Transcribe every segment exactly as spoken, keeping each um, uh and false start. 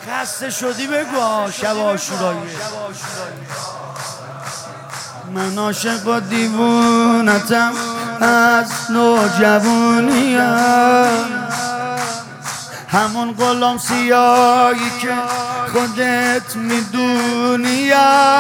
خسته شدی بگو شب عاشورایی. من عاشق و دیوونتم از نوجوانیم، همون غلام سیاهی که خودت میدونیم،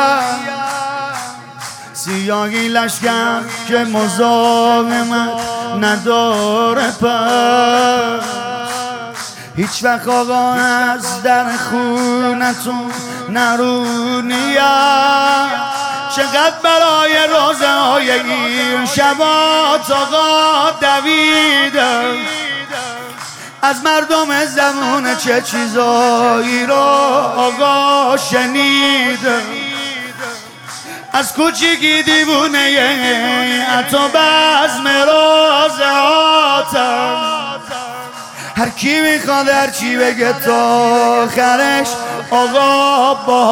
سیاهی لشکر که مزاحمت نداره پر، هیچ وقت آقا از در خونتون نرونیم. چقدر برای روزه های این شبات آقا دویدم، از مردم زمان چه چیزایی رو آقا شنیدم، از کوچیکی دیوونه حتی بزم روزهاتم، هر کی میخواد هر چی بگه تا آخرش آقا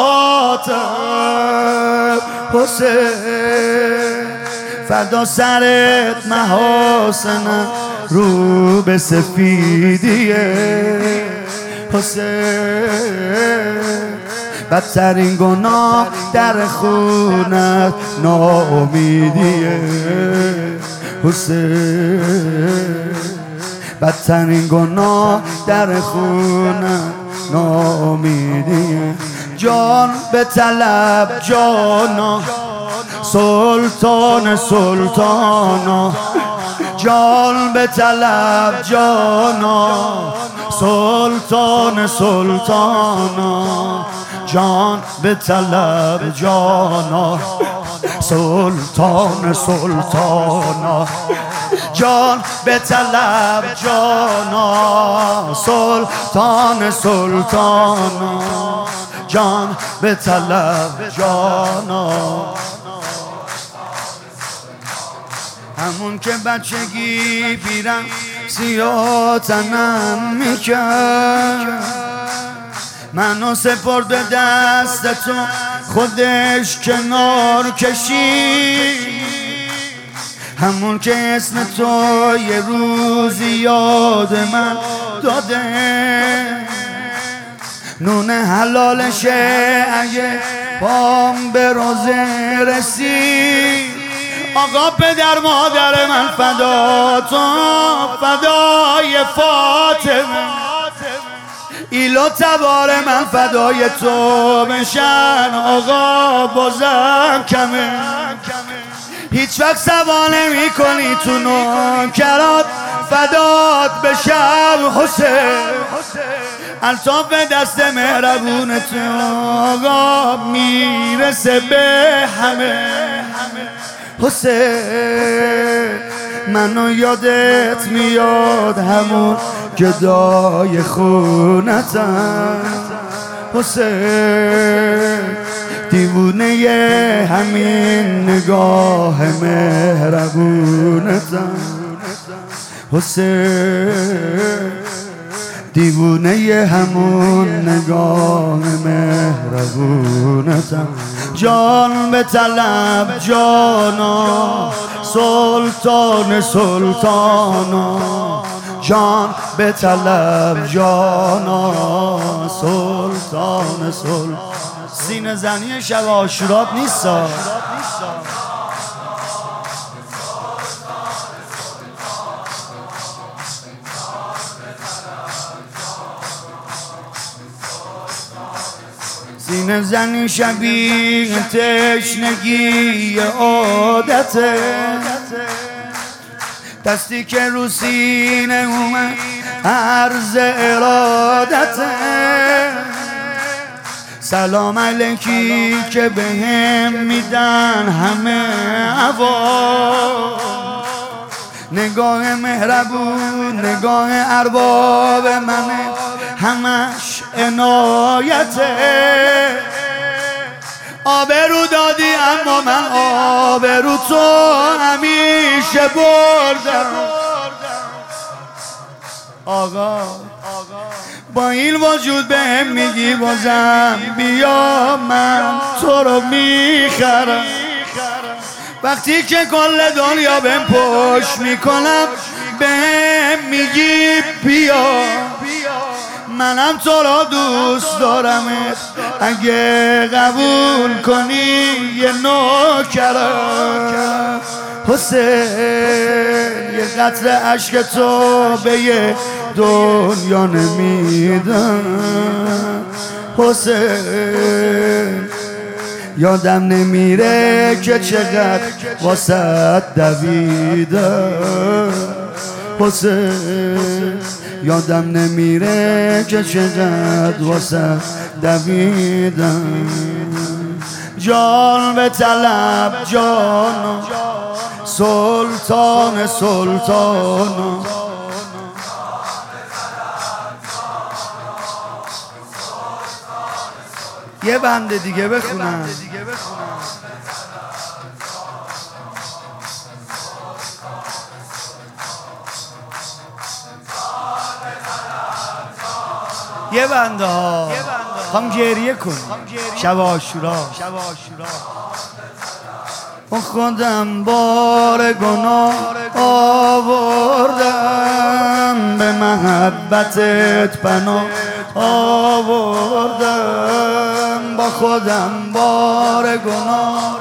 باهاتم. حسین فردا سرت محاسنم رو به سفیدیه، حسین بدترین گناه در خونت ناامیدیه، حسین بدترین گناه در خونت ناامیدیه. جان به طلب جانا سلطان سلطانا، جان به طلب جانا سلطان سلطانا، جان به طلب جانا سلطان سلطانا، جان به طلب جانا سلطان سلطانا، جان به طلب جانا. همون که بچگی پیرم سیاه تنم میکرد، منو سپرد به دست تو خودش کنار کشید، همون که اسم تو یه روزی یاد من داده، نون حلالشه اگه پام به روزه رسید، آقا پدر مادر من فدا تو فدای فاطمه، ایلو تبار من فدای تو بشن آقا بازم کمه، هیچ وقت سوا نمی کنی تو نوکرات فدات بشم حسین، الطاف دست مهربون تو آقا میرسه به همه. حسین منو یادت میاد همون گدای خونتم، حسین دیوونه همین نگاه مهربونتم، حسین دیوونه همون نگاه مهربونتم. جان به طلب جانا سلطان سلطانا، جان به طلب جانا سلطان سلطان. سینه زنی شب عاشورات نیست، سینه زنی شبیه تشنگی عادته، دستی که رو سینه اومد عرض ارادته، سلام علیکی که به هم میدن همه هوا، نگاه مهربون نگاه ارباب منه همش عنایته، آبرو دادی اما من آبرو تو همیشه بردم. آقا با این وجود به هم میگی بازم بیا من تو رو میخرم، وقتی که کل دنیا بهم پشت میکنم به هم میگی بیا منم تو را دوست دارمت، اگه قبول کنی یه نوکرم. حسین یه قطره عشق تو به یه دنیا نمیدم. حسین یادم نمیره که چقدر واسه دویدم. حسین یادم نمیره که چقدر واسه دویدم. جان به طلب جان سلطان سلطان، یه بنده دیگه بخونم. یه بنده ها هم گریه کن شب عاشورا. خودم بار گناه آوردم، به محبتت پناه آوردم. با خودم بار گناه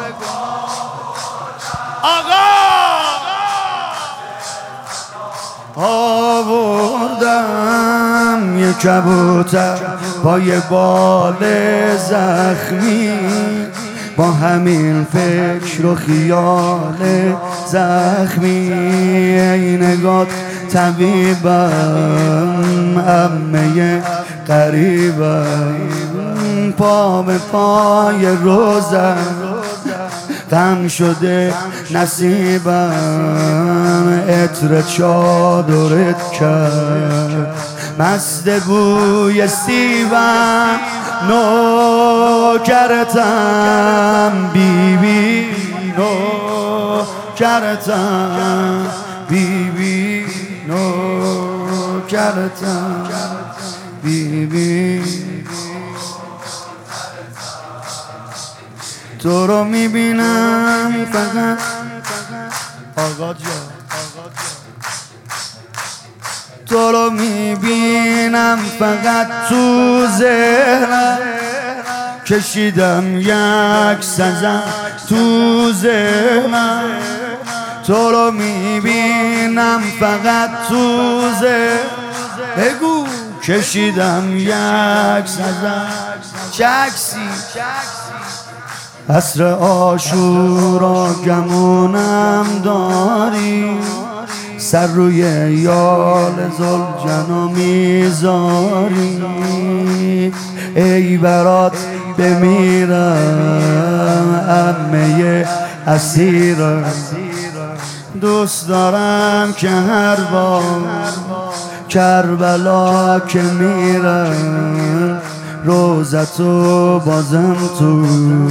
آقا آوردم. یه کبوتر با یه بال زخمی، با همین فکر و خیال زخمی. ای نگات طبیبم، عمه قریبم، پا به پای روزم غم شده نصیبم. عطر چادرت کرد مست بوی سیبم، نوکرتم بیبی، نوکرتم بیبی، نوکرتم بیبی. تو رو میبینم فقط آقا جان، تو رو میبینم فقط تو ذهنم. کشیدم یک سزن تو ذهنم، تو رو میبینم فقط تو ذهنم. بگو کشیدم یک سزن چکسی. عصر عاشورا گمونم داری، سر روی یال زلجنا میذاری. ای برات بمیرم عمه اسیرم، دوست دارم که هر بار کربلا که میرم، روزتو بازم تو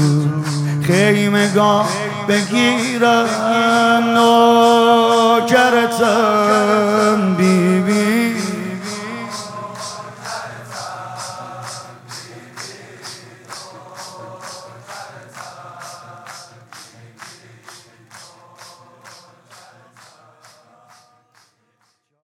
خیمگاه بگیرم. نوکرتم بیبی،